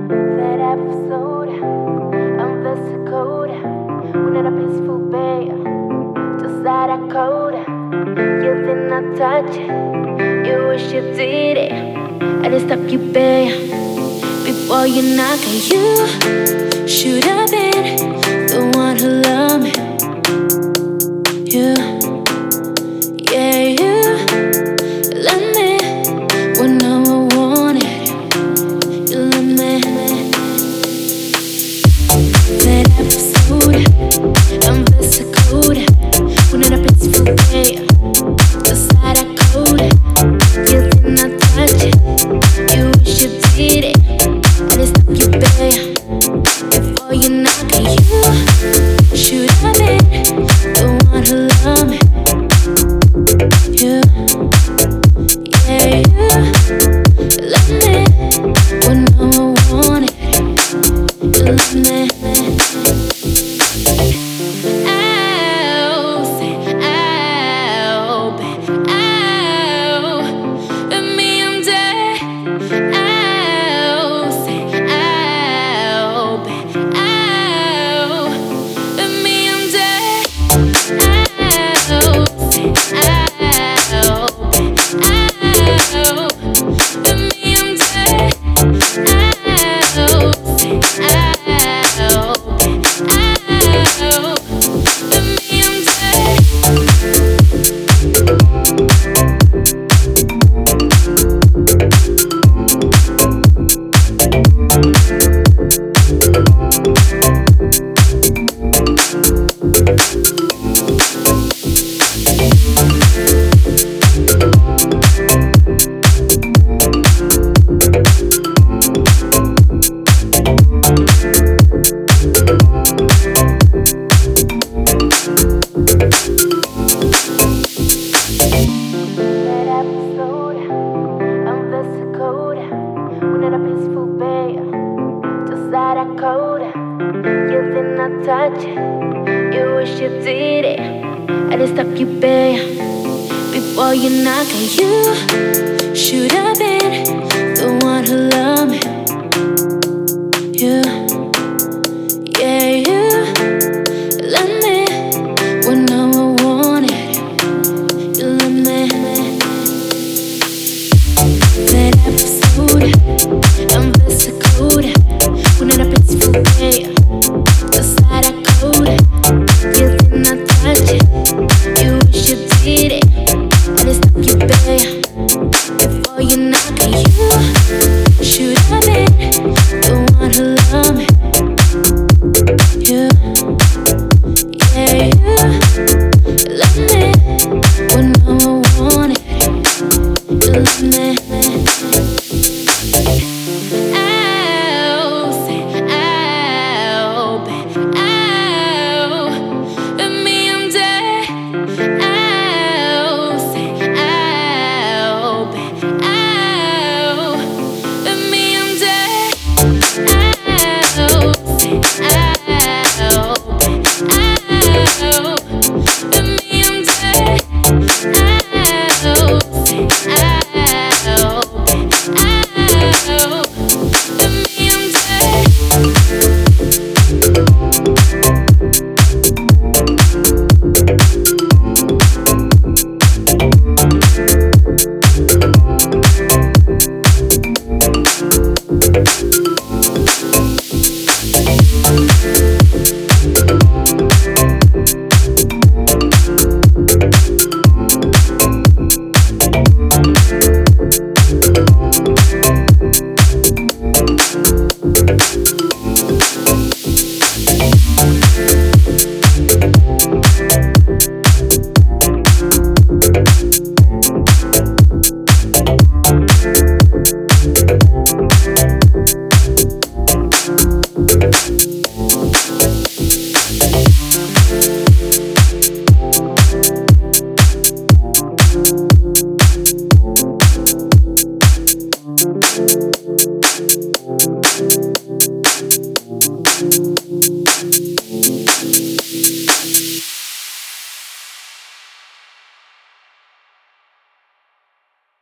That episode, I'm vesicode. Una da peaceful bay. Just that I code. You did not touch it. You wish you did it. I didn't stop you, babe. Before you knock at you, should have been the one who loved me. You, yeah, you love me when no one wanted it. You love me. That episode, I'm vesicode. When I peaceful day, just that I code. You did not touch it. You wish you did it. I didn't stop you, babe. Before you knock at you, should have been the one who loved me. You, yeah, you love me when no one wanted it. You love me. Ow, say ow, babe, ow. With me, I'm dead. Ow, say ow, babe, ow. With me, I'm dead. Ow, say ow, babe, ow. With me, I'm dead. Ow, say ow, babe, ow. With me, I'm dead. That episode, I'm vesicode. Una da peaceful bay. Just that I code. You did not touch it. You wish you did it. I didn't stop you, babe. Before you knock at you, should have been the one who loved